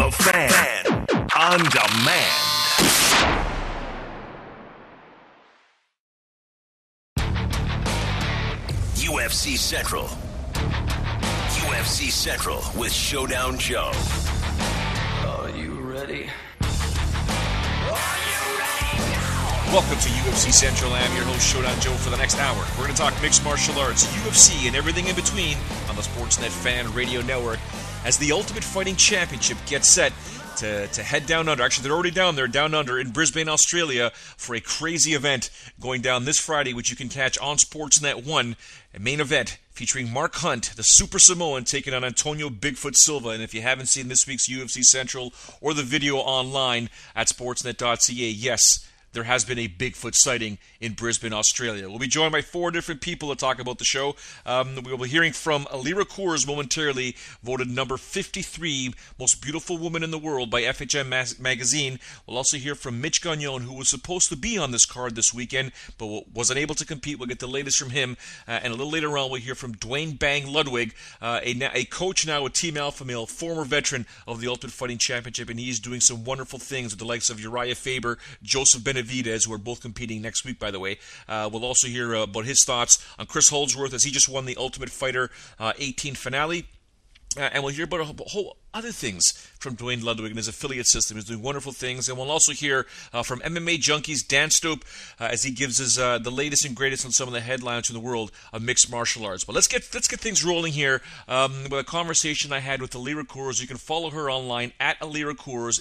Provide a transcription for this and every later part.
The Fan on demand. UFC Central. UFC Central with Showdown Joe. Are you ready? Welcome to UFC Central. I'm your host, Showdown Joe, for the next hour. We're going to talk mixed martial arts, UFC, and everything in between on the Sportsnet Fan Radio Network as the Ultimate Fighting Championship gets set to head down under. Actually, they're already down there, down under in Brisbane, Australia, for a crazy event going down this Friday, which you can catch on Sportsnet 1, a main event featuring Mark Hunt, the Super Samoan, taking on Antonio Bigfoot Silva. And if you haven't seen this week's UFC Central or the video online at sportsnet.ca, yes, there has been a Bigfoot sighting in Brisbane, Australia. We'll be joined by 4 different people to talk about the show. We will be hearing from Alira Kours momentarily, voted number 53 most beautiful woman in the world by FHM magazine. We'll also hear from Mitch Gagnon, who was supposed to be on this card this weekend, but was unable to compete. We'll get the latest from him. And a little later on, we'll hear from Dwayne Bang Ludwig, a coach now with Team Alpha Male, former veteran of the Ultimate Fighting Championship, and he's doing some wonderful things with the likes of Uriah Faber, Joseph Benavidez, who are both competing next week, by the way. We'll also hear about his thoughts on Chris Holdsworth as he just won the Ultimate Fighter 18 finale. And we'll hear about a whole other things from Dwayne Ludwig and his affiliate system. He's doing wonderful things. And we'll also hear from MMA Junkies Dan Stoop as he gives us the latest and greatest on some of the headlines from the world of mixed martial arts. But let's get things rolling here with a conversation I had with Alira Kours. You can follow her online at Alira Kours,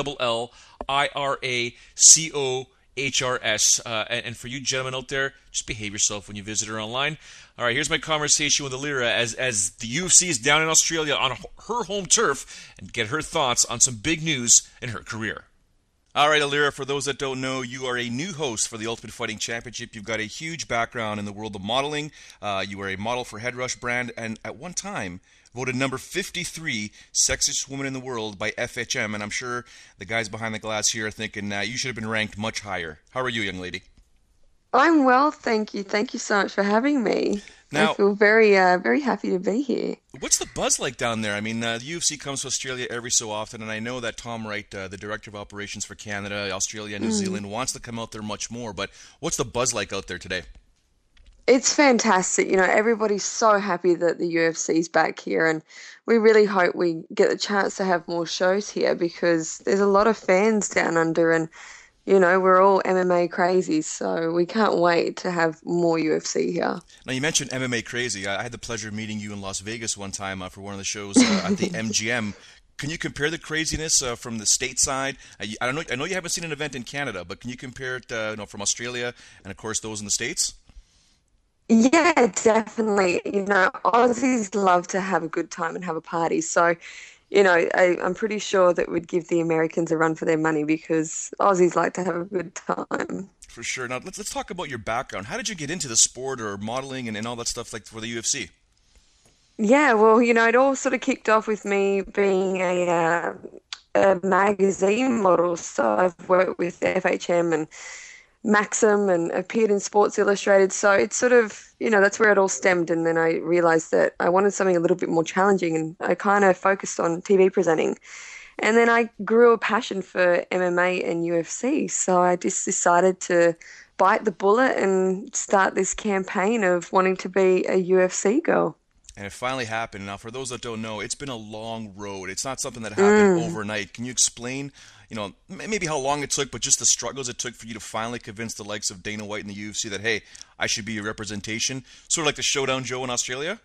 ALLIRACOHRS. And for you gentlemen out there, just behave yourself when you visit her online. All right, here's my conversation with Alira as the UFC is down in Australia on her home turf, and get her thoughts on some big news in her career. All right, Alira, for those that don't know, you are a new host for the Ultimate Fighting Championship. You've got a huge background in the world of modeling. You were a model for Headrush brand, and at one time voted number 53 sexiest woman in the world by FHM. And I'm sure the guys behind the glass here are thinking you should have been ranked much higher. How are you, young lady? I'm well, thank you. Thank you so much for having me. Now, I feel very happy to be here. What's the buzz like down there? I mean, the UFC comes to Australia every so often, and I know that Tom Wright, the Director of Operations for Canada, Australia, and New Zealand, wants to come out there much more. But what's the buzz like out there today? It's fantastic. You know, everybody's so happy that the UFC's back here, and we really hope we get the chance to have more shows here because there's a lot of fans down under, and you know, we're all MMA crazy, so we can't wait to have more UFC here. Now, you mentioned MMA crazy. I had the pleasure of meeting you in Las Vegas one time for one of the shows at the MGM. Can you compare the craziness from the stateside? I know you haven't seen an event in Canada, but can you compare it from Australia and, of course, those in the States? Yeah, definitely. You know, Aussies love to have a good time and have a party, so you know, I'm pretty sure that would give the Americans a run for their money because Aussies like to have a good time. For sure. Now, let's talk about your background. How did you get into the sport or modeling and all that stuff like for the UFC? Yeah, well, you know, it all sort of kicked off with me being a magazine model. So I've worked with FHM and Maxim and appeared in Sports Illustrated. So it's sort of, you know, that's where it all stemmed. And then I realized that I wanted something a little bit more challenging, and I kind of focused on TV presenting. And then I grew a passion for MMA and UFC. So I just decided to bite the bullet and start this campaign of wanting to be a UFC girl. And it finally happened. Now, for those that don't know, it's been a long road. It's not something that happened overnight. Can you explain, you know, maybe how long it took, but just the struggles it took for you to finally convince the likes of Dana White and the UFC that, hey, I should be a representation? Sort of like the Showdown Joe in Australia?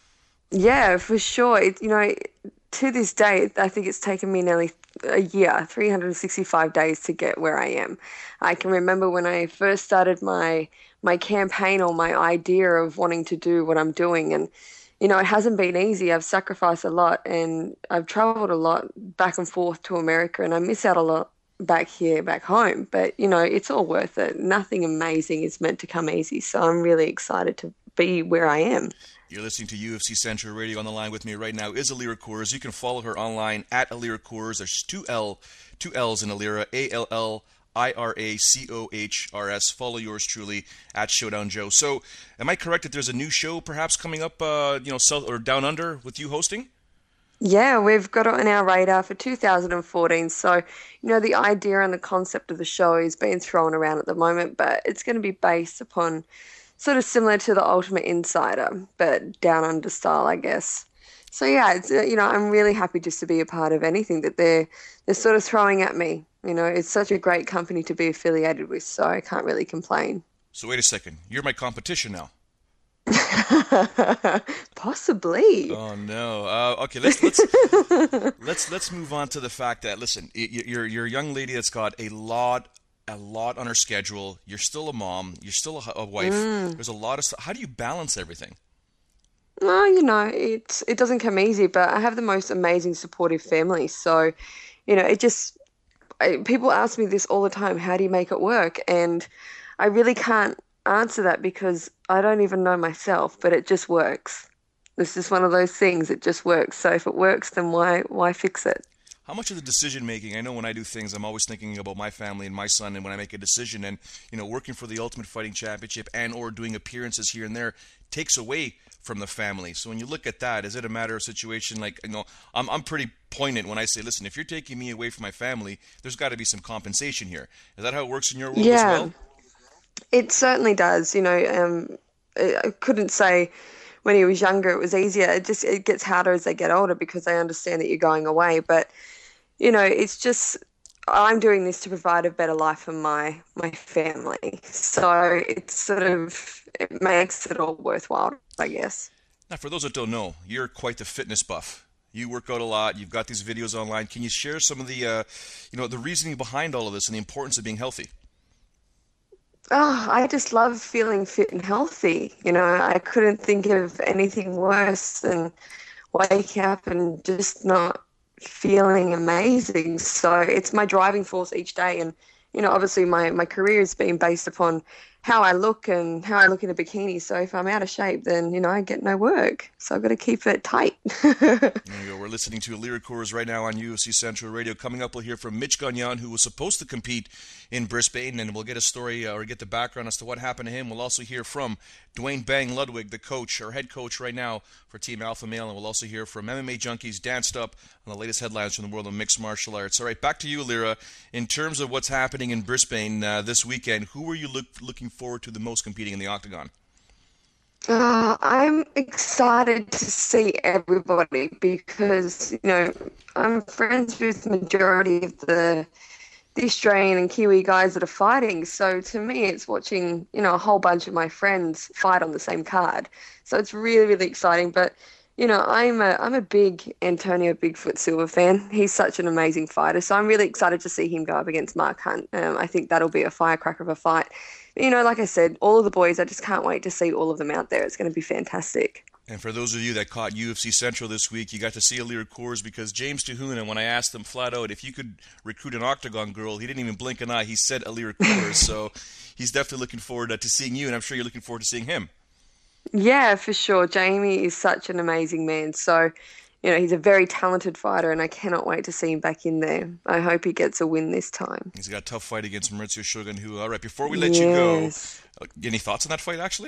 Yeah, for sure. You know, to this day, I think it's taken me nearly a year, 365 days to get where I am. I can remember when I first started my campaign or my idea of wanting to do what I'm doing, and you know, it hasn't been easy. I've sacrificed a lot and I've traveled a lot back and forth to America, and I miss out a lot back home. But, you know, it's all worth it. Nothing amazing is meant to come easy. So I'm really excited to be where I am. You're listening to UFC Central Radio. On the line with me right now is Alira Kours. You can follow her online at Alira Kours. There's two L's in Alira, ALLIRACOHRS. Follow yours truly at Showdown Joe. So, am I correct that there's a new show perhaps coming up, south or down under with you hosting? Yeah, we've got it on our radar for 2014. So, the idea and the concept of the show is being thrown around at the moment, but it's going to be based upon sort of similar to the Ultimate Insider, but down under style, I guess. So yeah, it's I'm really happy just to be a part of anything that they're sort of throwing at me. It's such a great company to be affiliated with, so I can't really complain. So wait a second, you're my competition now. Possibly. Oh no. Okay, let's let's move on to the fact that, listen, you're a young lady that's got a lot on her schedule. You're still a mom. You're still a wife. There's a lot of stuff. How do you balance everything? Well, it doesn't come easy, but I have the most amazing supportive family. So, people ask me this all the time. How do you make it work? And I really can't answer that because I don't even know myself, but it just works. This is one of those things. It just works. So if it works, then why fix it? How much of the decision making? I know when I do things, I'm always thinking about my family and my son, and when I make a decision, and working for the Ultimate Fighting Championship and or doing appearances here and there takes away from the family. So when you look at that, is it a matter of situation like, I'm pretty poignant when I say, listen, if you're taking me away from my family, there's got to be some compensation here. Is that how it works in your world as well? It certainly does. I couldn't say when he was younger it was easier. It gets harder as they get older because they understand that you're going away. But it's just I'm doing this to provide a better life for my family. So it makes it all worthwhile, I guess. Now, for those that don't know, you're quite the fitness buff. You work out a lot. You've got these videos online. Can you share some of the the reasoning behind all of this and the importance of being healthy? Oh, I just love feeling fit and healthy. I couldn't think of anything worse than waking up and just not feeling amazing. So it's my driving force each day. And, obviously my career has been based upon how I look and how I look in a bikini. So if I'm out of shape, then, I get no work. So I've got to keep it tight. There you go. We're listening to Alira Coors right now on UFC Central Radio. Coming up, we'll hear from Mitch Gagnon, who was supposed to compete in Brisbane, and we'll get a story or get the background as to what happened to him. We'll also hear from Dwayne Bang Ludwig, the coach, or head coach right now for Team Alpha Male, and we'll also hear from MMA Junkies Dan Stupp on the latest headlines from the world of mixed martial arts. All right, back to you, Alira. In terms of what's happening in Brisbane this weekend, who are you looking forward to the most competing in the octagon? I'm excited to see everybody because, I'm friends with the majority of the Australian and Kiwi guys that are fighting. So to me, it's watching, a whole bunch of my friends fight on the same card. So it's really, really exciting. But, I'm a big Antonio Bigfoot Silva fan. He's such an amazing fighter. So I'm really excited to see him go up against Mark Hunt. I think that'll be a firecracker of a fight. Like I said, all of the boys, I just can't wait to see all of them out there. It's going to be fantastic. And for those of you that caught UFC Central this week, you got to see Alira Coors because James Tehuna, when I asked him flat out if you could recruit an octagon girl, he didn't even blink an eye. He said Alira Coors. So he's definitely looking forward to seeing you, and I'm sure you're looking forward to seeing him. Yeah, for sure. Jamie is such an amazing man. So, he's a very talented fighter, and I cannot wait to see him back in there. I hope he gets a win this time. He's got a tough fight against Mauricio Shogun, who, all right, before we let you go, any thoughts on that fight, actually?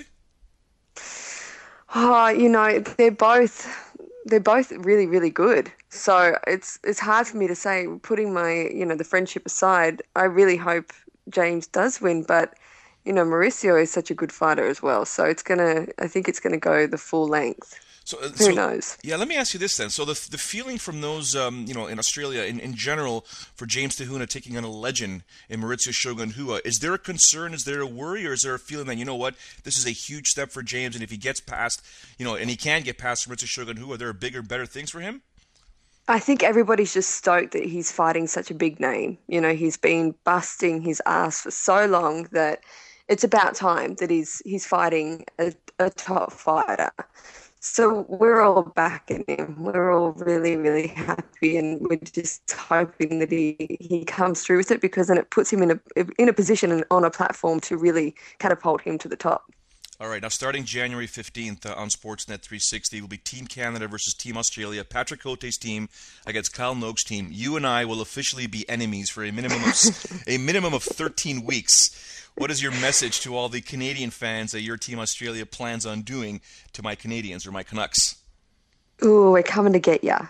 Oh, they're both really, really good. So it's hard for me to say, putting my, the friendship aside. I really hope James does win, but, Mauricio is such a good fighter as well. So I think it's going to go the full length. So, who knows? Yeah, let me ask you this then. So the feeling from those, in Australia in general for James Tehuna taking on a legend in Mauricio Shogun Rua, is there a concern, is there a worry, or is there a feeling that, this is a huge step for James, and if he gets past, and he can get past Mauricio Shogun Rua, there are bigger, better things for him? I think everybody's just stoked that he's fighting such a big name. He's been busting his ass for so long that it's about time that he's fighting a top fighter. So we're all backing him. We're all really, really happy, and we're just hoping that he comes through with it, because then it puts him in a position and on a platform to really catapult him to the top. All right, now starting January 15th on Sportsnet 360 will be Team Canada versus Team Australia. Patrick Cote's team against Kyle Noak's team. You and I will officially be enemies for a minimum of 13 weeks. What is your message to all the Canadian fans that your Team Australia plans on doing to my Canadians or my Canucks? Ooh, we're coming to get ya.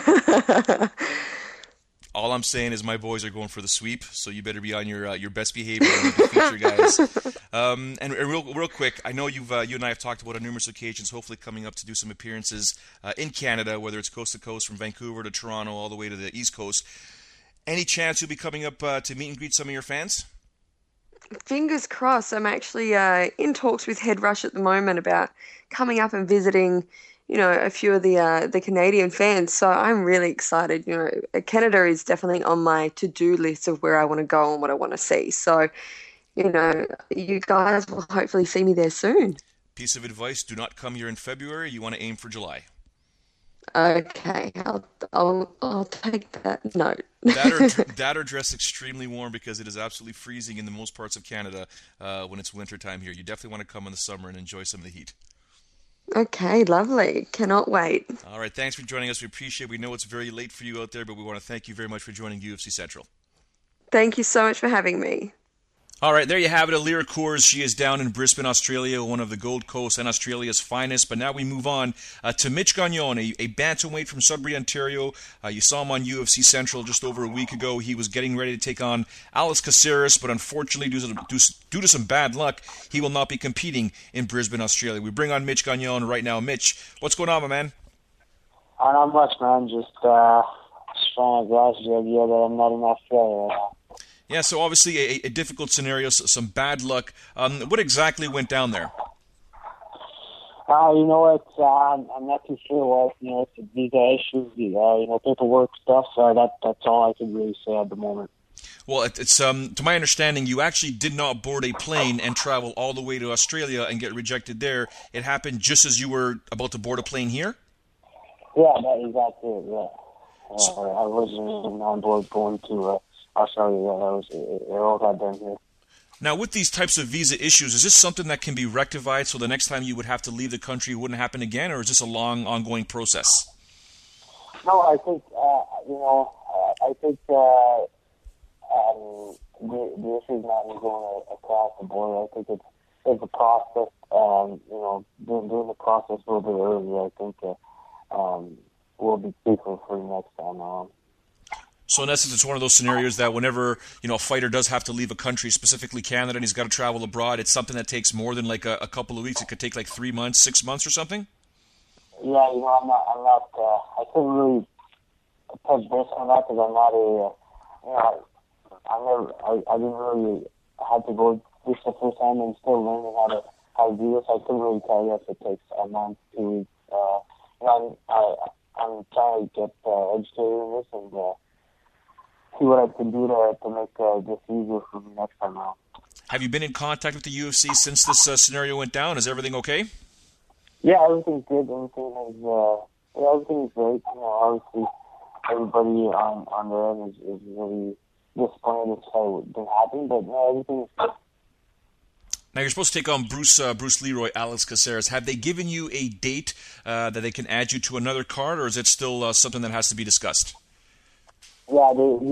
All I'm saying is my boys are going for the sweep, so you better be on your best behavior and defeat your guys. And real quick, I know you and I have talked about on numerous occasions, hopefully coming up to do some appearances in Canada, whether it's coast to coast from Vancouver to Toronto all the way to the East Coast. Any chance you'll be coming up to meet and greet some of your fans? Fingers crossed. I'm actually in talks with Head Rush at the moment about coming up and visiting, a few of the Canadian fans. So I'm really excited. Canada is definitely on my to-do list of where I want to go and what I want to see. So, you guys will hopefully see me there soon. Piece of advice: do not come here in February. You want to aim for July. Okay, I'll take that note. That or dress extremely warm, because it is absolutely freezing in the most parts of Canada when it's winter time here. You definitely want to come in the summer and enjoy some of the heat. Okay, lovely. Cannot wait. All right, thanks for joining us. We appreciate it. We know it's very late for you out there, but we want to thank you very much for joining UFC Central. Thank you so much for having me. All right, there you have it. Alira Coors. She is down in Brisbane, Australia, one of the Gold Coast and Australia's finest. But now we move on to Mitch Gagnon, a bantamweight from Sudbury, Ontario. You saw him on UFC Central just over a week ago. He was getting ready to take on Alex Caceres, but unfortunately, due to some bad luck, he will not be competing in Brisbane, Australia. We bring on Mitch Gagnon right now. Mitch, what's going on, my man? Not much, man. Just trying to grasp the idea that I'm not in Australia right now. Yeah, so obviously a difficult scenario, some bad luck. What exactly went down there? You know what? I'm not too sure what. It's visa issues, paperwork stuff. That's all I can really say at the moment. Well, it's to my understanding, you actually did not board a plane and travel all the way to Australia and get rejected there. It happened just as you were about to board a plane here? Yeah, that is exactly it, yeah. I wasn't on board going to Australia. It all got done here. Now, with these types of visa issues, is this something that can be rectified so the next time you would have to leave the country wouldn't happen again, or is this a long, ongoing process? No, I think, the issue is not going across the board. I think it's a process, doing the process a little bit earlier, I think will be safer for you next time around. So in essence, it's one of those scenarios that whenever a fighter does have to leave a country, specifically Canada, and he's got to travel abroad, it's something that takes more than like a couple of weeks. It could take like 3 months, 6 months, or something. Yeah, I couldn't really touch base on that because I'm not I didn't really have to go this the first time and still learning how to do this. I couldn't really tell you if it takes a month, 2 weeks. I'm trying to get educated in this and see what I can do to make this easier for me next time around. Have you been in contact with the UFC since this scenario went down? Is everything okay? Yeah, everything's good. Everything is great. Obviously, everybody on their end is really disappointed with how it didn't happen, but everything is good. Now, you're supposed to take on Bruce Leroy, Alex Caceres. Have they given you a date that they can add you to another card, or is it still something that has to be discussed? Yeah,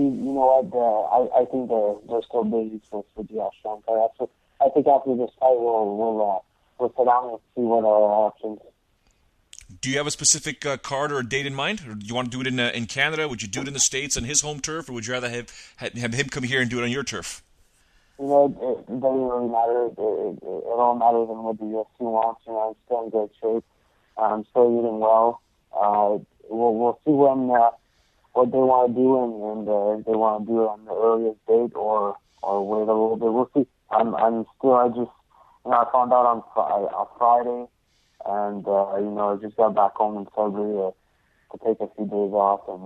I think they're still busy for the Australian card. So I think after this fight, we'll sit down and see what our options. Do you have a specific card or a date in mind? Or do you want to do it in Canada? Would you do it in the States on his home turf, or would you rather have him come here and do it on your turf? It doesn't really matter. It all matters on what the UFC wants. I'm still in good shape. I'm still eating well. We'll see what they want to do, and if they want to do it on the earliest date or wait a little bit. We'll see. I found out on Friday, and I just got back home in February to take a few days off, and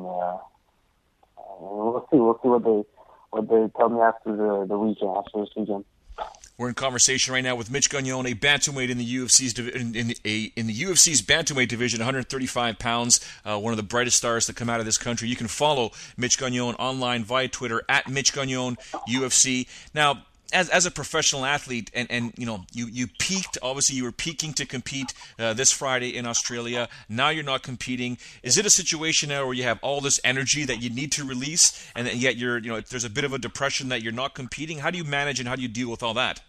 we'll see what they tell me after the weekend, after this weekend. We're in conversation right now with Mitch Gagnon, a bantamweight in the UFC's in the UFC's bantamweight division, 135 pounds. One of the brightest stars to come out of this country. You can follow Mitch Gagnon online via Twitter at Mitch Gagnon UFC. Now, as a professional athlete, and you peaked. Obviously, you were peaking to compete this Friday in Australia. Now you're not competing. Is it a situation now where you have all this energy that you need to release, and yet there's a bit of a depression that you're not competing? How do you manage and how do you deal with all that?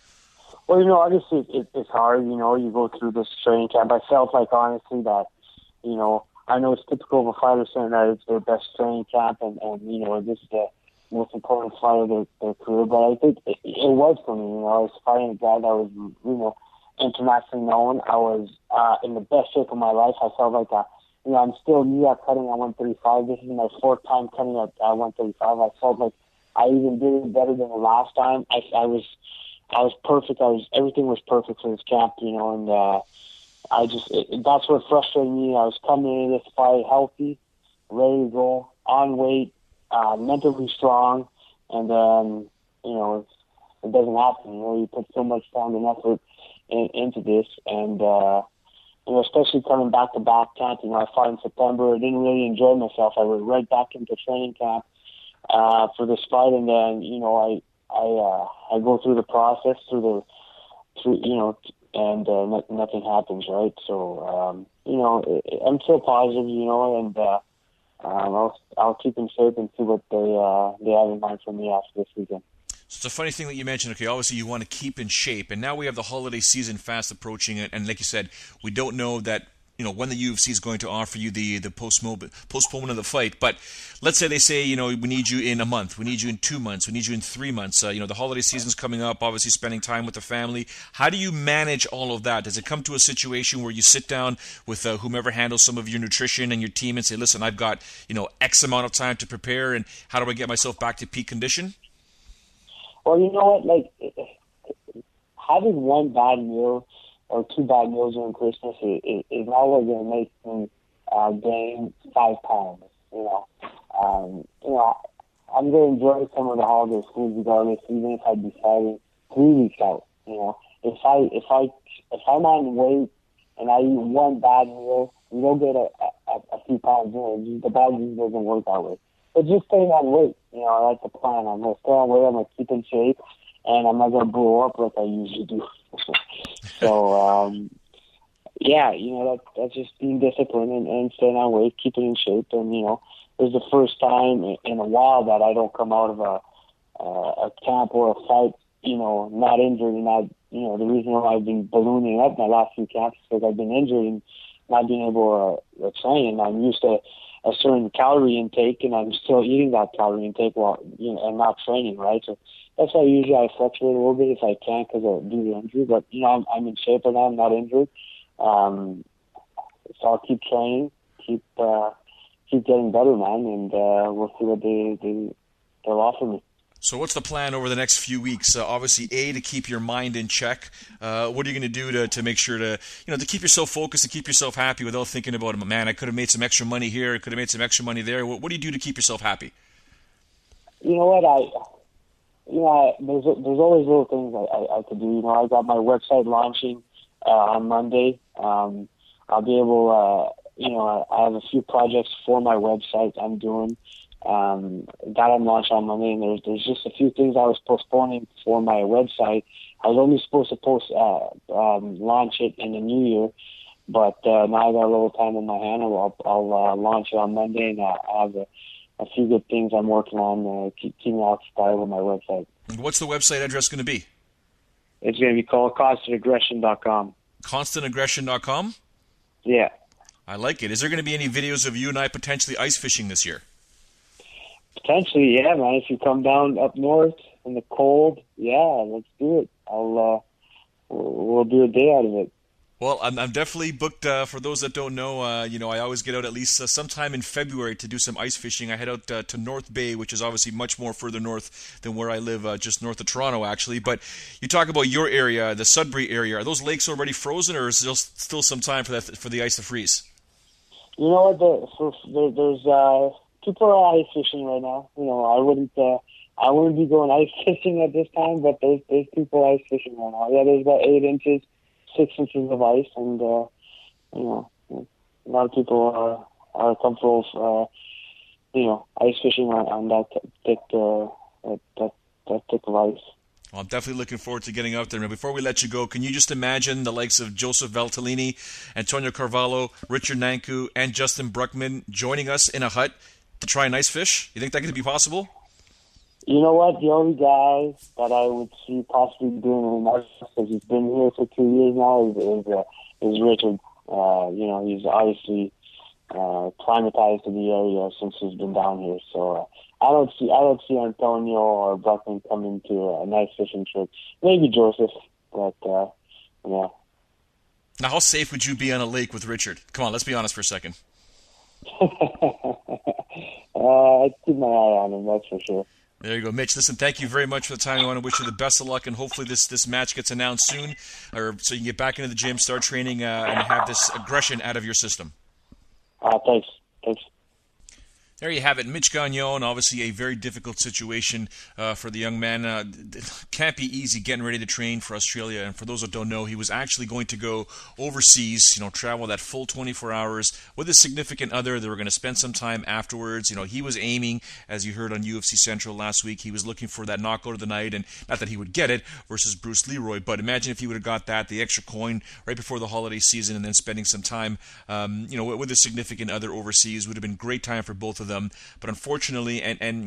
Well, obviously it's hard. You go through this training camp. I felt like honestly that I know it's typical of a fighter saying that it's their best training camp and this is the most important fight of their career. But I think it was for me. I was fighting a guy that was, internationally known. I was in the best shape of my life. I felt like I'm still new at cutting at 135. This is my fourth time cutting at 135. I felt like I even did it better than the last time. I was perfect. Everything was perfect for this camp, and that's what frustrated me. I was coming into this fight healthy, ready to go, on weight, mentally strong, and then, it doesn't happen. You put so much time and effort into this, and especially coming back to back camp. I fought in September. I didn't really enjoy myself. I went right back into training camp for this fight, and then I go through the process and nothing happens, right? So I'm still positive, and I'll keep in shape and see what they have in mind for me after this weekend. So it's a funny thing that you mentioned. Okay, obviously you want to keep in shape, and now we have the holiday season fast approaching, and like you said, we don't know that when the UFC is going to offer you the postponement of the fight. But let's say they say we need you in a month, we need you in 2 months, we need you in 3 months. The holiday season's coming up. Obviously, spending time with the family. How do you manage all of that? Does it come to a situation where you sit down with whomever handles some of your nutrition and your team and say, "Listen, I've got X amount of time to prepare, and how do I get myself back to peak condition?" Well, you know what? Like, having one bad meal or 2 bad meals during Christmas is not what going to make me gain 5 pounds. I'm going to enjoy some of the holiday foods regardless, even if I be fighting 3 weeks out. If I'm on weight and I eat one bad meal, you don't get a few pounds in. The bad just doesn't work that way. But just staying on weight, that's the plan. I'm going to stay on weight, I'm going to keep in shape, and I'm not going to blow up like I usually do. So, that's just being disciplined and staying on weight, keeping in shape. And, it's the first time in a while that I don't come out of a camp or a fight, not injured. And the reason why I've been ballooning up my last few camps is because I've been injured and not being able to train. I'm used to a certain calorie intake, and I'm still eating that calorie intake while and not training, right? So that's why usually I fluctuate a little bit if I can because of due to injury. But I'm in shape right now. I'm not injured, so I'll keep training, keep getting better, man, and we'll see what they'll offer me. So what's the plan over the next few weeks? Obviously, to keep your mind in check. What are you going to do to make sure to keep yourself focused, to keep yourself happy without thinking about, man, I could have made some extra money here, I could have made some extra money there. What do you do to keep yourself happy? You know what? There's always little things I could do. I got my website launching on Monday. I'll be able, I have a few projects for my website I'm doing. That I'm launching on Monday, and there's just a few things I was postponing for my website. I was only supposed to launch it in the new year, but now I got a little time in my hand. I'll launch it on Monday, and I have a few good things I'm working on. Keep me occupied with my website. What's the website address going to be? It's going to be called ConstantAggression.com. ConstantAggression.com? Yeah. I like it. Is there going to be any videos of you and I potentially ice fishing this year? Potentially, yeah, man. If you come down up north in the cold, yeah, let's do it. We'll do a day out of it. Well, I'm definitely booked. For those that don't know, I always get out at least sometime in February to do some ice fishing. I head out to North Bay, which is obviously much more further north than where I live, just north of Toronto, actually. But you talk about your area, the Sudbury area. Are those lakes already frozen, or is there still some time for the ice to freeze? You know what? There's people are ice fishing right now. I wouldn't be going ice fishing at this time, but there's people ice fishing right now. Yeah, there's about 8 inches, 6 inches of ice, and a lot of people are comfortable, ice fishing on that thick of ice. Well, I'm definitely looking forward to getting out there. And before we let you go, can you just imagine the likes of Joseph Valtellini, Antonio Carvalho, Richard Nanku, and Justin Bruckman joining us in a hut to try and ice fish? You think that could be possible? You know what? The only guy that I would see possibly doing it, because he's been here for 2 years now, is Richard. He's obviously climatized to the area since he's been down here. So I don't see Antonio or Buckman coming to a nice fishing trip. Maybe Joseph, but yeah. Now, how safe would you be on a lake with Richard? Come on, let's be honest for a second. I'd keep my eye on him, that's for sure. There you go, Mitch. Listen, thank you very much for the time. I want to wish you the best of luck, and hopefully this match gets announced soon, or so you can get back into the gym, start training, and have this aggression out of your system. Thanks. There you have it, Mitch Gagnon. Obviously, a very difficult situation for the young man. Can't be easy getting ready to train for Australia. And for those that don't know, he was actually going to go overseas, travel that full 24 hours with a significant other. They were going to spend some time afterwards. He was aiming, as you heard on UFC Central last week, he was looking for that knockout of the night, and not that he would get it versus Bruce Leroy. But imagine if he would have got that, the extra coin right before the holiday season, and then spending some time, with a significant other overseas. Would have been a great time for both of them. But unfortunately,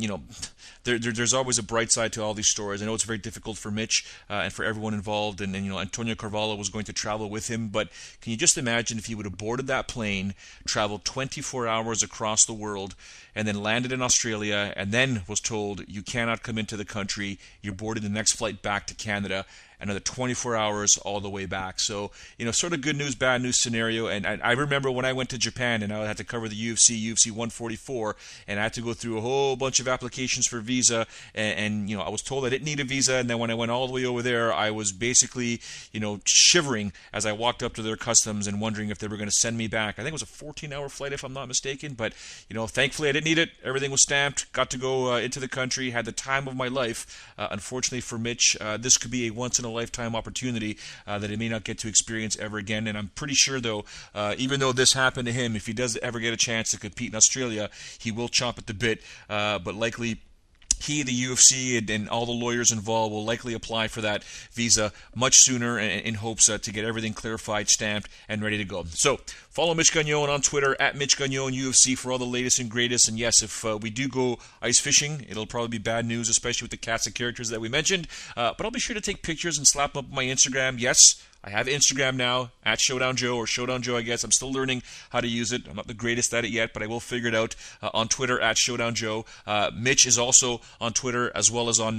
there's always a bright side to all these stories. I know it's very difficult for Mitch and for everyone involved, and Antonio Carvalho was going to travel with him. But can you just imagine if he would have boarded that plane, traveled 24 hours across the world, and then landed in Australia, and then was told you cannot come into the country, you're boarding the next flight back to Canada, another 24 hours all the way back. So, sort of good news, bad news scenario. And I remember when I went to Japan and I had to cover the UFC 144, and I had to go through a whole bunch of applications for visa. And I was told I didn't need a visa. And then when I went all the way over there, I was basically, shivering as I walked up to their customs and wondering if they were going to send me back. I think it was a 14-hour flight, if I'm not mistaken. But, thankfully I didn't need it. Everything was stamped. Got to go into the country. Had the time of my life. Unfortunately for Mitch, this could be a once-in-a-lifetime opportunity that he may not get to experience ever again. And I'm pretty sure, though, even though this happened to him, if he does ever get a chance to compete in Australia, he will chomp at the bit. But likely, he, the UFC, and all the lawyers involved will likely apply for that visa much sooner in hopes to get everything clarified, stamped, and ready to go. So follow Mitch Gagnon on Twitter, at Mitch Gagnon UFC, for all the latest and greatest. And yes, if we do go ice fishing, it'll probably be bad news, especially with the cast of characters that we mentioned. But I'll be sure to take pictures and slap them up on my Instagram. Yes, I have Instagram now, at Showdown Joe, or Showdown Joe, I guess. I'm still learning how to use it. I'm not the greatest at it yet, but I will figure it out. On Twitter, at Showdown Joe. Mitch is also on Twitter, as well as on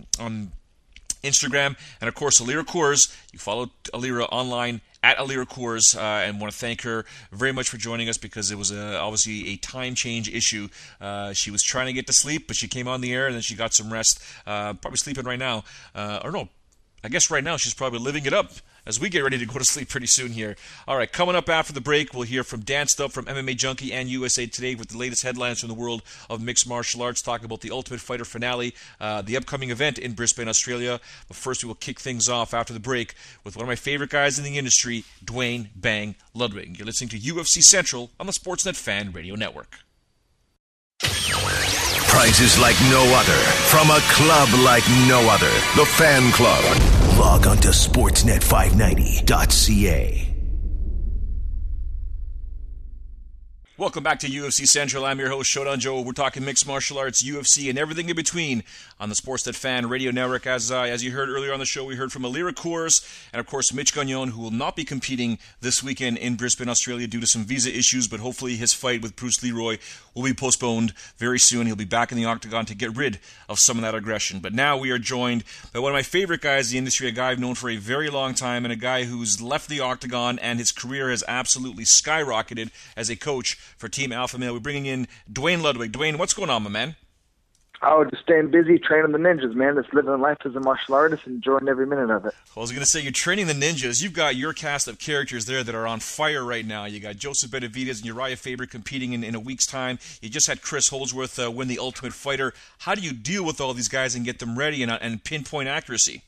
Instagram. And, of course, Alira Coors. You follow Alira online, at Alira Coors, and want to thank her very much for joining us, because it was obviously a time change issue. She was trying to get to sleep, but she came on the air, and then she got some rest. Probably sleeping right now. Or no, I guess right now she's probably living it up as we get ready to go to sleep pretty soon here. All right, coming up after the break, we'll hear from Dan Stubb from MMA Junkie and USA Today with the latest headlines from the world of mixed martial arts, talking about the Ultimate Fighter finale, the upcoming event in Brisbane, Australia. But first, we will kick things off after the break with one of my favorite guys in the industry, Duane Bang Ludwig. You're listening to UFC Central on the Sportsnet Fan Radio Network. Prizes like no other, from a club like no other. The Fan Club. Log on to sportsnet590.ca. Welcome back to UFC Central. I'm your host, Showdown Joe. We're talking mixed martial arts, UFC, and everything in between on the Sportsnet Fan Radio Network. As you heard earlier on the show, we heard from Alira Coors and, of course, Mitch Gagnon, who will not be competing this weekend in Brisbane, Australia, due to some visa issues, but hopefully his fight with Bruce Leroy will be postponed very soon. He'll be back in the octagon to get rid of some of that aggression. But now we are joined by one of my favorite guys in the industry, a guy I've known for a very long time, and a guy who's left the octagon, and his career has absolutely skyrocketed as a coach for Team Alpha Male. We're bringing in Duane Ludwig. Duane, what's going on, my man? Oh, just staying busy training the ninjas, man. Just living life as a martial artist and enjoying every minute of it. I was going to say, you're training the ninjas. You've got your cast of characters there that are on fire right now. You got Joseph Benavidez and Uriah Faber competing in a week's time. You just had Chris Holdsworth win the Ultimate Fighter. How do you deal with all these guys and get them ready and pinpoint accuracy?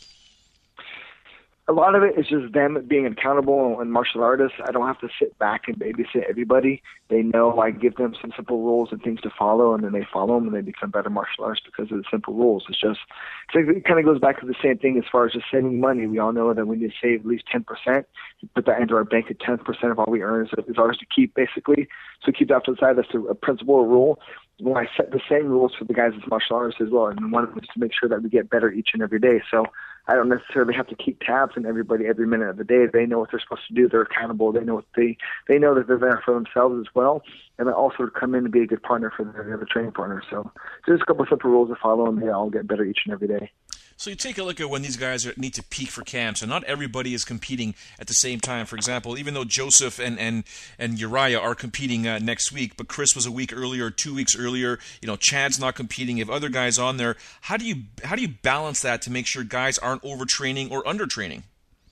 A lot of it is just them being accountable and martial artists. I don't have to sit back and babysit everybody. They know I give them some simple rules and things to follow, and then they follow them, and they become better martial artists because of the simple rules. It kind of goes back to the same thing as far as just saving money. We all know that we need to save at least 10%, put that into our bank at 10% of all we earn is ours to keep, basically. So keep that to the side. That's a principle or rule. Well, I set the same rules for the guys as martial artists as well, and one of them is to make sure that we get better each and every day. So I don't necessarily have to keep tabs on everybody every minute of the day. They know what they're supposed to do. They're accountable. They know they know that they're there for themselves as well, and they also come in to be a good partner for their other training partner. So there's a couple of simple rules to follow, and they all get better each and every day. So you take a look at when these guys need to peak for camps, and not everybody is competing at the same time. For example, even though Joseph and Uriah are competing next week, but Chris was a week earlier, 2 weeks earlier. Chad's not competing. You have other guys on there. How do you balance that to make sure guys aren't overtraining or undertraining?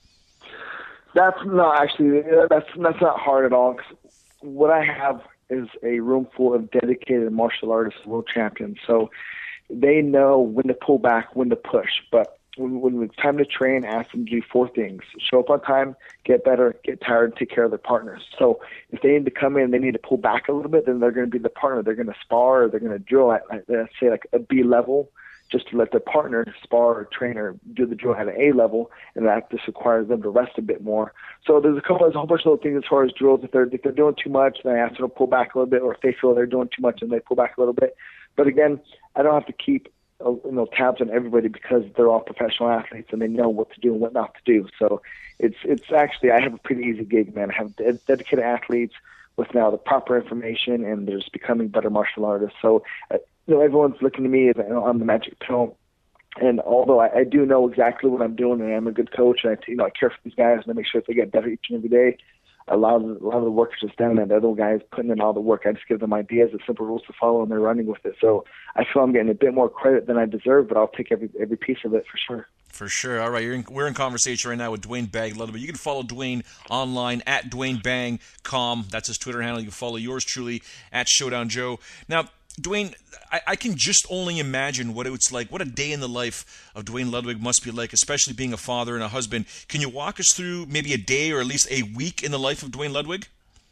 That's not hard at all. 'Cause what I have is a room full of dedicated martial artists, world champions. So they know when to pull back, when to push. But when it's time to train, ask them to do 4 things. Show up on time, get better, get tired, and take care of their partners. So if they need to come in, they need to pull back a little bit, then they're going to be the partner. They're going to spar, or they're going to drill at, let's say, like a B level, just to let their partner spar or train or do the drill at an A level, and that just requires them to rest a bit more. So there's a whole bunch of little things as far as drills. If they're doing too much, then I ask them to pull back a little bit, or if they feel they're doing too much, then they pull back a little bit. But again, I don't have to keep tabs on everybody because they're all professional athletes and they know what to do and what not to do. So it's actually, I have a pretty easy gig, man. I have dedicated athletes with now the proper information, and they're just becoming better martial artists. So everyone's looking to me as I'm the magic pill. And although I do know exactly what I'm doing, and I'm a good coach, and I care for these guys and I make sure that they get better each and every day, a lot of the work is just down there. The other guys putting in all the work. I just give them ideas, the simple rules to follow, and they're running with it. So I feel I'm getting a bit more credit than I deserve, but I'll take every piece of it for sure. For sure. All right, we're in conversation right now with Dwayne Bang Ludwig. You can follow Dwayne online at DwayneBang.com. That's his Twitter handle. You can follow yours truly at Showdown Joe. Now, Dwayne, I can just only imagine what it's like, what a day in the life of Dwayne Ludwig must be like, especially being a father and a husband. Can you walk us through maybe a day or at least a week in the life of Dwayne Ludwig?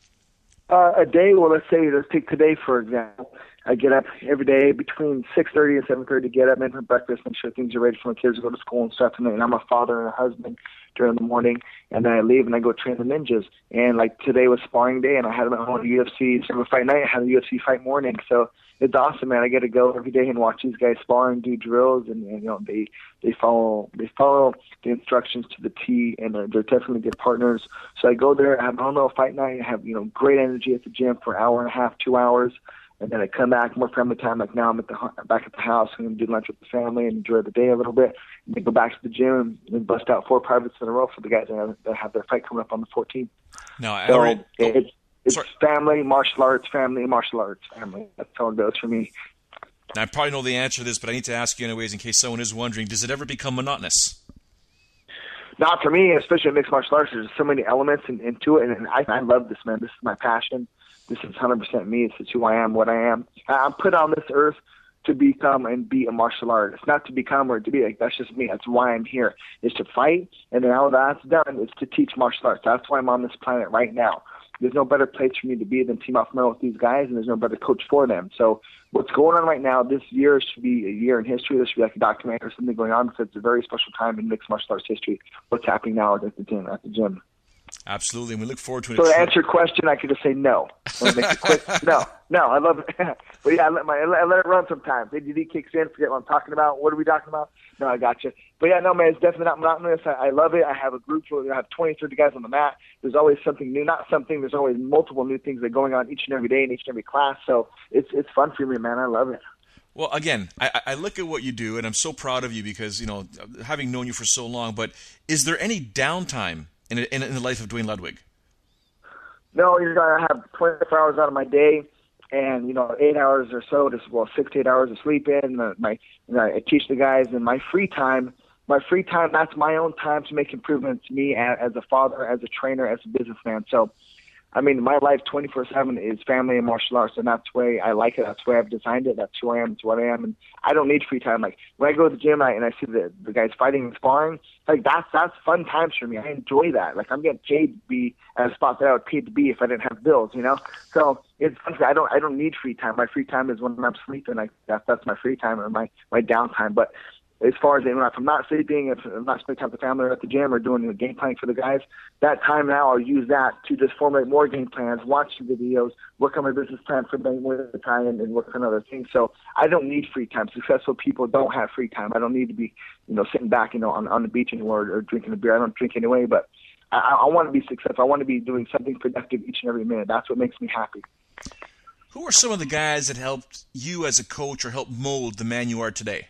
A day, well, let's take today, for example. I get up every day between 6:30 and 7:30 to get up, make my breakfast, make sure things are ready for my kids to go to school and stuff. And I'm a father and a husband during the morning. And then I leave and I go train the ninjas. And like today was sparring day, and I had my own UFC fight night. I had a UFC fight morning. So it's awesome, man. I get to go every day and watch these guys spar and do drills, and they follow the instructions to the T, and they're definitely good partners. So I go there, I have my own little fight night, I have great energy at the gym for an hour and a half, 2 hours, and then I come back, more family time. Like now I'm back at the house, I'm going to do lunch with the family and enjoy the day a little bit, and then go back to the gym and bust out 4 privates in a row for the guys that have their fight coming up on the 14th. No, It's family, martial arts, family, martial arts, family. That's how it goes for me. Now, I probably know the answer to this, but I need to ask you anyways in case someone is wondering, does it ever become monotonous? Not for me, especially in mixed martial arts. There's so many elements into it, and I love this, man. This is my passion. This is 100% me. This is who I am, what I am. I'm put on this earth to become and be a martial artist, not to become or to be. Like, that's just me. That's why I'm here, is to fight, and then now that's done, is to teach martial arts. That's why I'm on this planet right now. There's no better place for me to be than Team Alpha Male with these guys, and there's no better coach for them. So what's going on right now, this year should be a year in history. This should be like a documentary or something going on, because it's a very special time in mixed martial arts history. What's happening now at the gym. Absolutely, and we look forward to it. So to answer your question, I could just say no. No, I love it. But yeah, I let it run sometimes. ADD kicks in, forget what I'm talking about. What are we talking about? No, I got you. But yeah, no, man, it's definitely not monotonous. I love it. I have a group where I have 20, 30 guys on the mat. There's always something new. There's always multiple new things that are going on each and every day in each and every class. So it's fun for me, man. I love it. Well, again, I look at what you do, and I'm so proud of you because, having known you for so long, but is there any downtime in the life of Dwayne Ludwig? No, you're going to have 24 hours out of my day, and 8 hours or so, 6 to 8 hours of sleep in. I teach the guys, and my free time, that's my own time to make improvements. Me as a father, as a trainer, as a businessman. So, I mean, my life 24/7 is family and martial arts, and that's the way I like it. That's the way I've designed it. That's who I am. It's what I am, and I don't need free time. Like when I go to the gym and I see the guys fighting and sparring, like that's fun times for me. I enjoy that. Like I'm getting paid to be at a spot that I would pay to be if I didn't have bills, So it's fun. I don't need free time. My free time is when I'm sleeping. That's my free time or my downtime. But as far as if I'm not sleeping, if I'm not spending time with the family or at the gym or doing game planning for the guys, that time now I'll use that to just formulate more game plans, watch the videos, work on my business plan for the time, and work on other things. So I don't need free time. Successful people don't have free time. I don't need to be, sitting back, on the beach anymore or drinking a beer. I don't drink anyway, but I want to be successful. I want to be doing something productive each and every minute. That's what makes me happy. Who are some of the guys that helped you as a coach or helped mold the man you are today?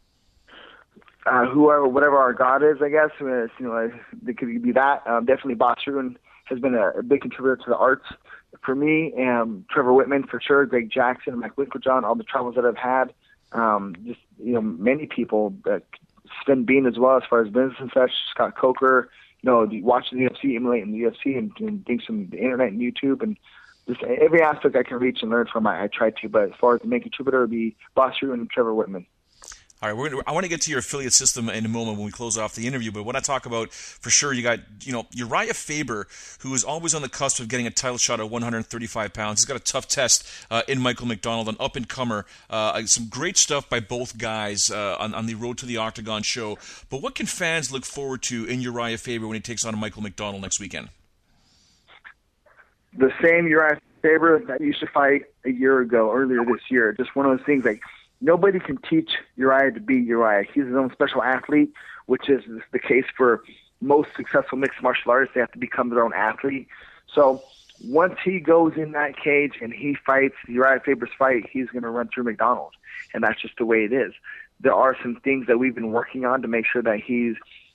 Whatever our God is, I guess. It could be that. Definitely Boss Ruin has been a big contributor to the arts for me. Trevor Whitman, for sure. Greg Jackson, Mike Winklejohn, all the travels that I've had. Many people. Sven Bean as well, as far as business and such. Scott Coker. Watching the UFC, emulating the UFC, and doing some the internet and YouTube, and just every aspect I can reach and learn from, I try to. But as far as the main contributor, would be Boss Ruin and Trevor Whitman. All right, I want to get to your affiliate system in a moment when we close off the interview, but when I talk about, for sure, you got, Uriah Faber, who is always on the cusp of getting a title shot at 135 pounds. He's got a tough test in Michael McDonald, an up-and-comer. Some great stuff by both guys on the Road to the Octagon show. But what can fans look forward to in Uriah Faber when he takes on Michael McDonald next weekend? The same Uriah Faber that used to fight a year ago, earlier this year. Just one of those things like, nobody can teach Uriah to be Uriah. He's his own special athlete, which is the case for most successful mixed martial artists. They have to become their own athlete. So once he goes in that cage and he fights Uriah Faber's fight, he's going to run through McDonald. And that's just the way it is. There are some things that we've been working on to make sure that he's,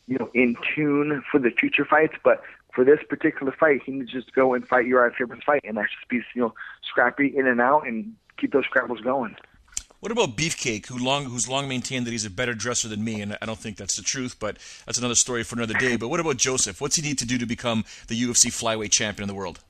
in tune for the future fights. But for this particular fight, he needs to just go and fight Uriah Faber's fight. And that's just be, scrappy in and out and keep those scrambles going. What about Beefcake, who's long maintained that he's a better dresser than me, and I don't think that's the truth, but that's another story for another day. But what about Joseph? What's he need to do to become the UFC flyweight champion in the world?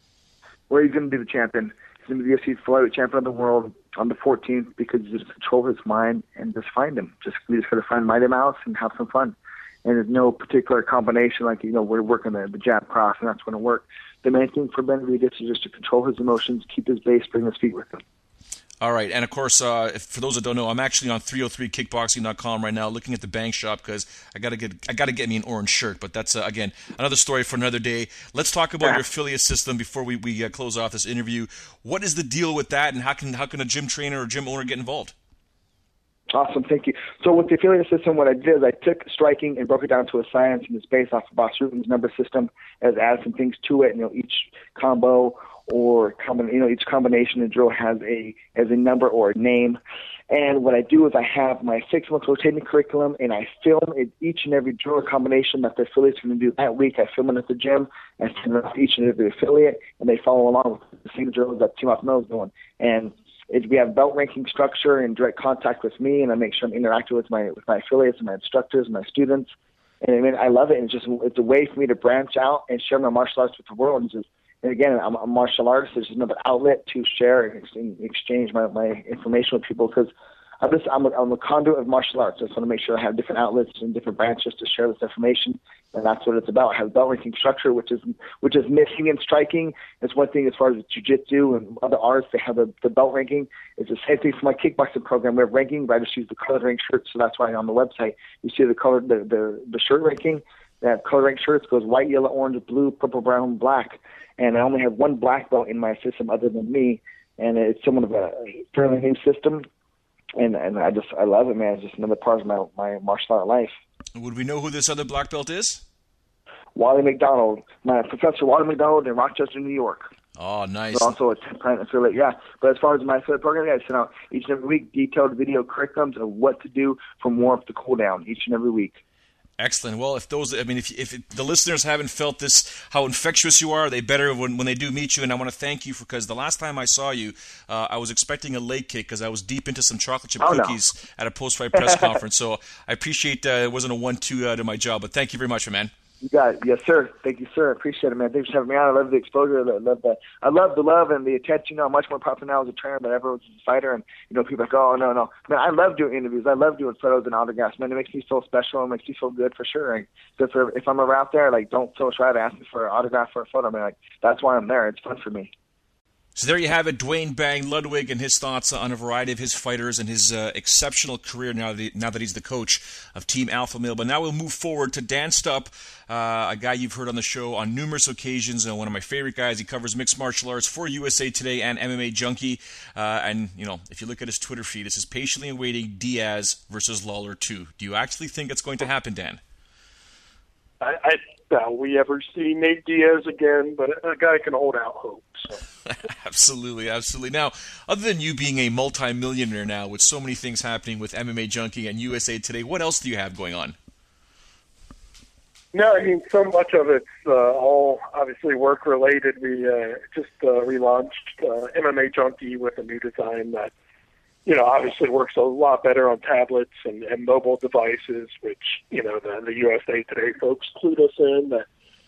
Well, he's going to be the champion. He's going to be the UFC flyweight champion of the world on the 14th because you just control his mind and just find him. We just got to find Mighty Mouse and have some fun. And there's no particular combination like, we're working the jab cross and that's going to work. The main thing for Benavidez is just to control his emotions, keep his base, bring his feet with him. All right, and of course, for those that don't know, I'm actually on 303kickboxing.com right now, looking at the Bang Shop because I gotta get me an orange shirt. But that's again another story for another day. Let's talk about your affiliate system before we close off this interview. What is the deal with that, and how can a gym trainer or gym owner get involved? Awesome, thank you. So with the affiliate system, what I did is I took striking and broke it down to a science, and it's based off of Boss Ruben's number system. As added some things to it, each combo or each combination of drill has a number or a name. And what I do is I have my 6-month rotating curriculum, and I film each and every drill combination that the affiliate's going to do that week. I film it at the gym, I send it off to each and every affiliate, and they follow along with the same drills that Team Off Mel is doing. And we have belt ranking structure and direct contact with me, and I make sure I'm interacting with my affiliates and my instructors and my students. And I love it. And it's a way for me to branch out and share my martial arts with the world. And again, I'm a martial artist. There's another outlet to share and exchange my information with people because I'm a conduit of martial arts. I just want to make sure I have different outlets and different branches to share this information, and that's what it's about. I have belt ranking structure, which is missing in striking. It's one thing as far as jiu-jitsu and other arts. They have the belt ranking. It's the same thing for my kickboxing program. We have ranking, but I just use the colored rank shirts, so that's why on the website you see the shirt ranking. That color rank shirts goes white, yellow, orange, blue, purple, brown, black. And I only have one black belt in my system other than me, and it's somewhat of a fairly new system. And I love it, man. It's just another part of my martial art life. Would we know who this other black belt is? Wally McDonald, my professor Wally McDonald in Rochester, New York. Oh, nice. But also a 10-plant affiliate, yeah. But as far as my affiliate program, I send out each and every week detailed video curriculums of what to do from warm-up to cool-down each and every week. Excellent. Well, if the listeners haven't felt this, how infectious you are, they better when they do meet you. And I want to thank you because the last time I saw you, I was expecting a leg kick because I was deep into some chocolate chip cookies at a post-fight press conference. So I appreciate it wasn't a 1-2 to my job, but thank you very much, man. You got it. Yes, sir. Thank you, sir. I appreciate it, man. Thanks for having me on. I love the exposure. I love the love and the attention. I'm much more popular now as a trainer than ever as a fighter. And, people are like, oh, no. Man, I love doing interviews. I love doing photos and autographs. Man, it makes me feel special. It makes me feel good for sure. And so if I'm ever out there, don't feel shy to ask me for an autograph or a photo. Man, that's why I'm there. It's fun for me. So there you have it, Dwayne Bang Ludwig and his thoughts on a variety of his fighters and his exceptional career now that he's the coach of Team Alpha Male. But now we'll move forward to Dan Stupp, a guy you've heard on the show on numerous occasions, one of my favorite guys. He covers mixed martial arts for USA Today and MMA Junkie. And, if you look at his Twitter feed, it says, patiently awaiting Diaz versus Lawler 2. Do you actually think it's going to happen, Dan? I doubt we ever see Nate Diaz again, but a guy can hold out hope. So. Absolutely. Now, other than you being a multi-millionaire now with so many things happening with MMA Junkie and USA Today, what else do you have going on? No, I mean, so much of it's all obviously work-related. We just relaunched MMA Junkie with a new design that, obviously works a lot better on tablets and mobile devices, which, the USA Today folks clued us in that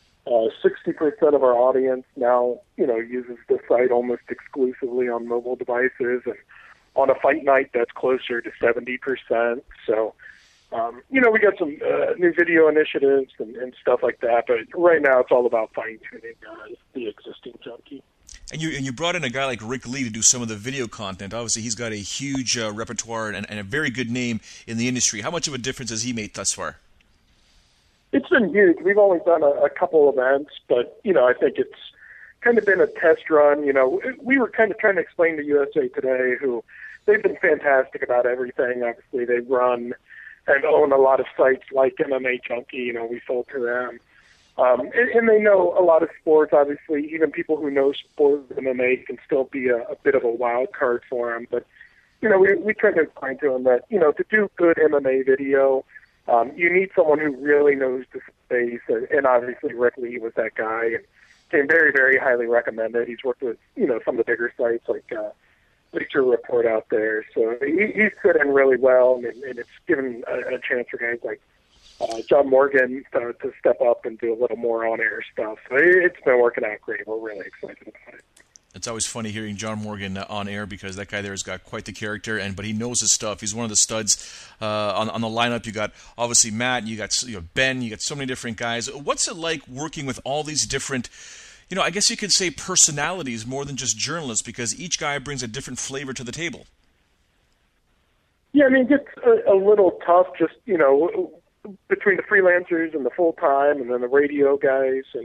60% of our audience now, uses the site almost exclusively on mobile devices, and on a fight night, that's closer to 70%. So, we got some new video initiatives and stuff like that, but right now it's all about fine-tuning the existing Junkie. And you brought in a guy like Rick Lee to do some of the video content. Obviously, he's got a huge repertoire and a very good name in the industry. How much of a difference has he made thus far? It's been huge. We've only done a couple events, but, I think it's kind of been a test run. We were kind of trying to explain to USA Today, who they've been fantastic about everything. Obviously, they run and own a lot of sites like MMA Junkie. We sold to them. And they know a lot of sports. Obviously, even people who know sports MMA can still be a bit of a wild card for them. But, we tried to explain to them that, to do good MMA video, you need someone who really knows the space, and obviously Rick Lee was that guy, and came very, very highly recommended. He's worked with, some of the bigger sites like Bleacher Report out there, so he's fit in really well, and it's given a chance for guys like John Morgan to step up and do a little more on-air stuff. So it's been working out great. We're really excited about it. It's always funny hearing John Morgan on air because that guy there has got quite the character, but he knows his stuff. He's one of the studs on the lineup. You got obviously Matt, you got Ben, you got so many different guys. What's it like working with all these different, I guess you could say personalities more than just journalists, because each guy brings a different flavor to the table? Yeah, I mean, it gets a little tough just, between the freelancers and the full-time and then the radio guys. And,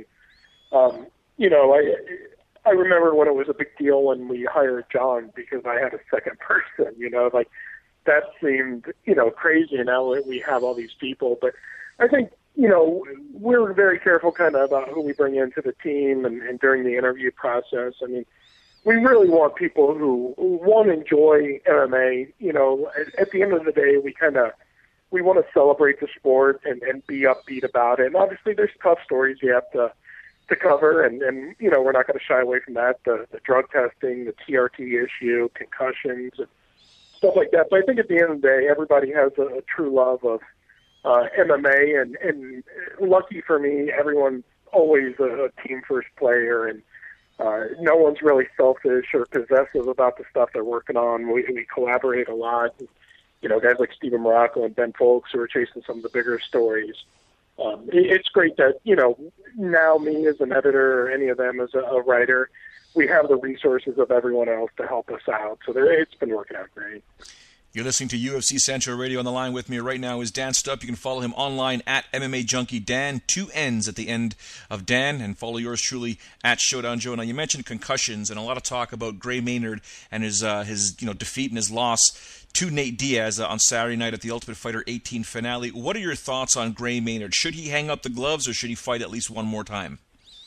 I remember when it was a big deal when we hired John because I had a second person, that seemed, crazy. And now we have all these people. But I think, we're very careful kind of about who we bring into the team and during the interview process. I mean, we really want people who want to enjoy MMA. At the end of the day, we want to celebrate the sport and be upbeat about it. And obviously there's tough stories you have to cover, and we're not going to shy away from that. The drug testing, the TRT issue, concussions, and stuff like that. But I think at the end of the day, everybody has a true love of MMA, and lucky for me, everyone's always a team first player, and no one's really selfish or possessive about the stuff they're working on. We collaborate a lot. Guys like Steven Morocco and Ben Folks who are chasing some of the bigger stories. It's great that, now me as an editor or any of them as a writer, we have the resources of everyone else to help us out. So it's been working out great. You're listening to UFC Central Radio. On the line with me right now is Dan Stupp. You can follow him online at MMA Junkie Dan, 2 N's at the end of Dan, and follow yours truly at Showdown Joe. Now, you mentioned concussions and a lot of talk about Gray Maynard and his defeat and his loss to Nate Diaz on Saturday night at the Ultimate Fighter 18 finale. What are your thoughts on Gray Maynard? Should he hang up the gloves or should he fight at least one more time?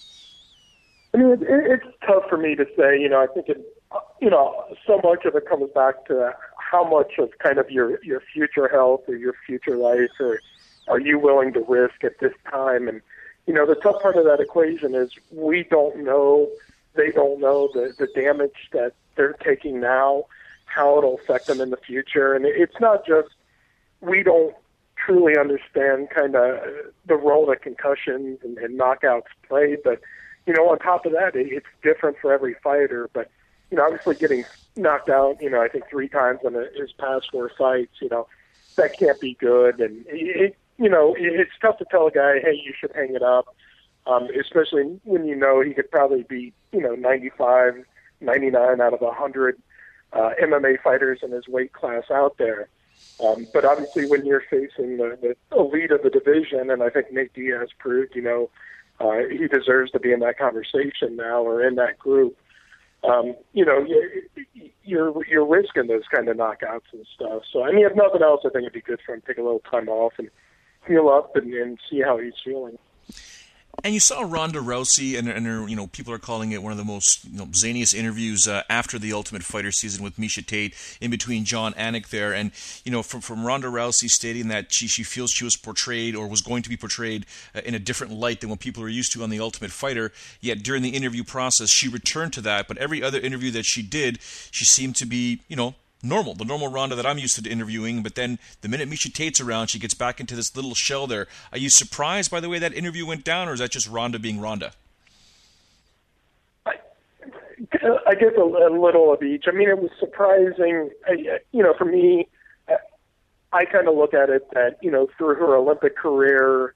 I mean, it's tough for me to say. I think so much of it comes back to how much of kind of your future health or your future life or are you willing to risk at this time? And, the tough part of that equation is we don't know, they don't know the damage that they're taking now, how it'll affect them in the future. And it's not just we don't truly understand kind of the role that concussions and knockouts play, but, on top of that, it's different for every fighter. But, obviously getting knocked out, I think 3 times in his past 4 fights, that can't be good. And, it's tough to tell a guy, hey, you should hang it up, especially when he could probably be, 95 99 out of 100 MMA fighters in his weight class out there. But obviously when you're facing the elite of the division, and I think Nate Diaz proved, he deserves to be in that conversation now or in that group. You're risking those kind of knockouts and stuff. So, I mean, if nothing else, I think it'd be good for him to take a little time off and heal up and see how he's feeling. And you saw Ronda Rousey, and her, people are calling it one of the most zaniest interviews after the Ultimate Fighter season with Miesha Tate, in between John Anik there. And, from Ronda Rousey stating that she feels she was portrayed or was going to be portrayed in a different light than what people are used to on the Ultimate Fighter. Yet during the interview process, she returned to that. But every other interview that she did, she seemed to be, normal, the normal Ronda that I'm used to interviewing, but then the minute Miesha Tate's around, she gets back into this little shell there. Are you surprised by the way that interview went down, or is that just Ronda being Ronda? I guess a little of each. I mean, it was surprising. For me, I kind of look at it that, through her Olympic career,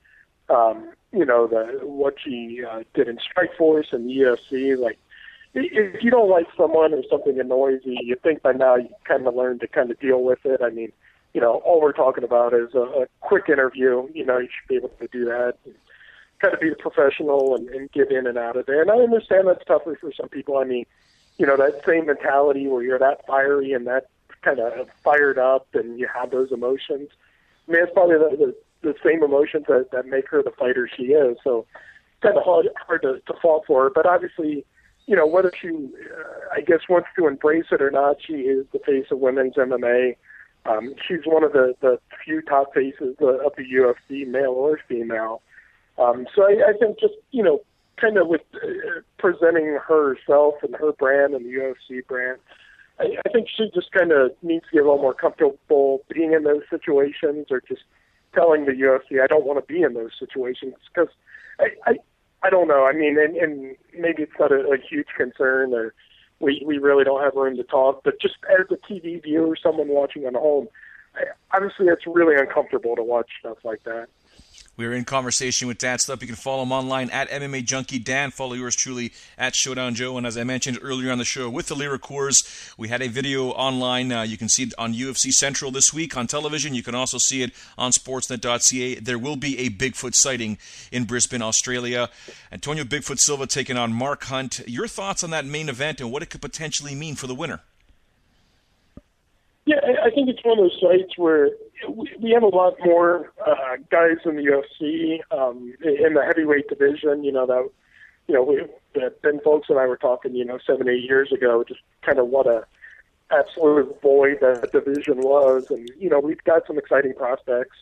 what she did in Strikeforce and the UFC, like, if you don't like someone or something annoys you, you think by now you kind of learn to kind of deal with it. I mean, all we're talking about is a quick interview. You should be able to do that, and kind of be a professional and get in and out of there. And I understand that's tougher for some people. I mean, that same mentality where you're that fiery and that kind of fired up and you have those emotions. I mean, it's probably the same emotions that make her the fighter she is. So it's kind of hard to fault for her. But obviously, whether she, I guess, wants to embrace it or not, she is the face of women's MMA. She's one of the few top faces of the UFC, male or female. So I think just, kind of with presenting herself and her brand and the UFC brand, I think she just kind of needs to get a little more comfortable being in those situations, or just telling the UFC, I don't want to be in those situations, because I don't know. I mean, and maybe it's not a huge concern, or we really don't have room to talk, but just as a TV viewer, someone watching on home, obviously it's really uncomfortable to watch stuff like that. We're in conversation with Dan Slupp. You can follow him online at MMA Junkie Dan. Follow yours truly at Showdown Joe. And as I mentioned earlier on the show, with the Lyricours, we had a video online. You can see it on UFC Central this week on television. You can also see it on Sportsnet.ca. There will be a Bigfoot sighting in Brisbane, Australia. Antonio Bigfoot Silva taking on Mark Hunt. Your thoughts on that main event and what it could potentially mean for the winner? Yeah, I think it's one of those fights where we have a lot more guys in the UFC in the heavyweight division. Ben Folks and I were talking, 7-8 years ago, just kind of what a absolute void that division was, and we've got some exciting prospects.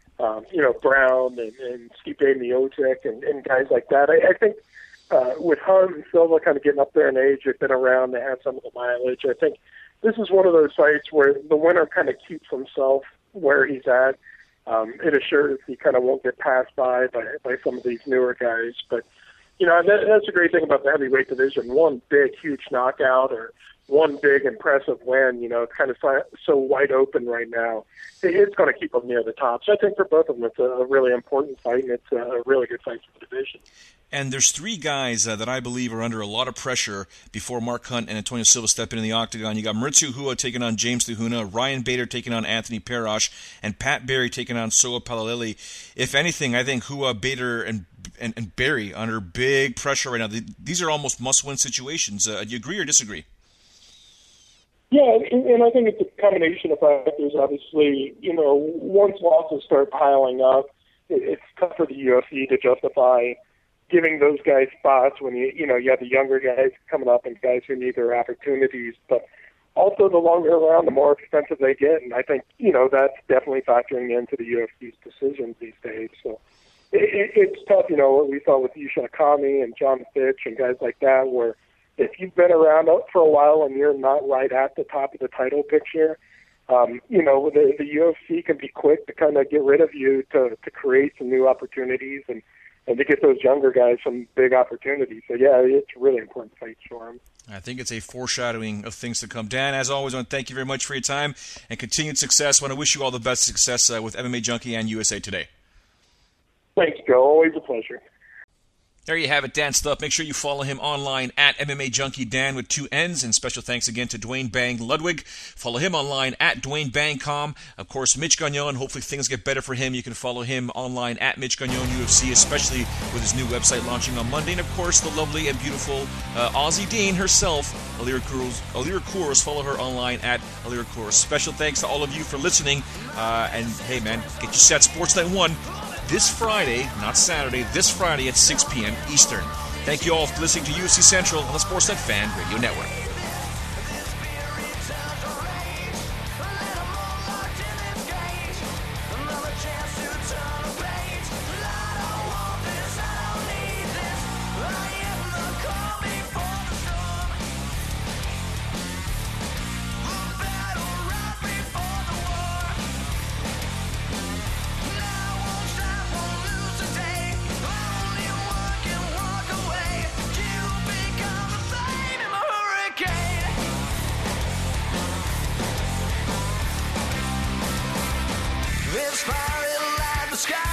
Brown and Stipe Miocic and guys like that. I think with Hunt and Silva kind of getting up there in age, they've been around, they have some of the mileage. I think this is one of those fights where the winner kind of keeps himself where he's at. It assures he kind of won't get passed by some of these newer guys. But, that's a great thing about the heavyweight division. One big, huge knockout or one big, impressive win, it's kind of so wide open right now. It's going to keep them near the top. So I think for both of them, it's a really important fight, and it's a really good fight for the division. And there's three guys that I believe are under a lot of pressure before Mark Hunt and Antonio Silva step into the octagon. You got Murtsu Hua taking on James Tuhuna, Ryan Bader taking on Anthony Parash, and Pat Barry taking on Soa Palalili. If anything, I think Hua, Bader, and Barry under big pressure right now. These are almost must-win situations. Do you agree or disagree? Yeah, and I think it's a combination of factors. Obviously, once losses start piling up, it's tough for the UFC to justify giving those guys spots when you have the younger guys coming up and guys who need their opportunities. But also, the longer around, the more expensive they get, and I think that's definitely factoring into the UFC's decisions these days. So it's tough. What we saw with Yusha Akami and John Fitch and guys like that, where if you've been around for a while and you're not right at the top of the title picture, the UFC can be quick to kind of get rid of you to create some new opportunities and to get those younger guys some big opportunities. So, yeah, it's a really important fight for them. I think it's a foreshadowing of things to come. Dan, as always, I want to thank you very much for your time and continued success. I want to wish you all the best success with MMA Junkie and USA Today. Thanks, Joe. Always a pleasure. There you have it, Dan Stuff. Make sure you follow him online at MMA Junkie Dan with 2 N's. And special thanks again to Dwayne Bang Ludwig. Follow him online at DwayneBangCom. Of course, Mitch Gagnon. Hopefully things get better for him. You can follow him online at Mitch Gagnon UFC, especially with his new website launching on Monday. And of course, the lovely and beautiful Aussie Dean herself, Alira Kouros. Follow her online at Alira Kouros. Special thanks to all of you for listening. And hey, man, get your set Sportsnet 1. This Friday, not Saturday, this Friday at 6 p.m. Eastern. Thank you all for listening to UFC Central on the Sportsnet Fan Radio Network. This fire, it'll light the sky.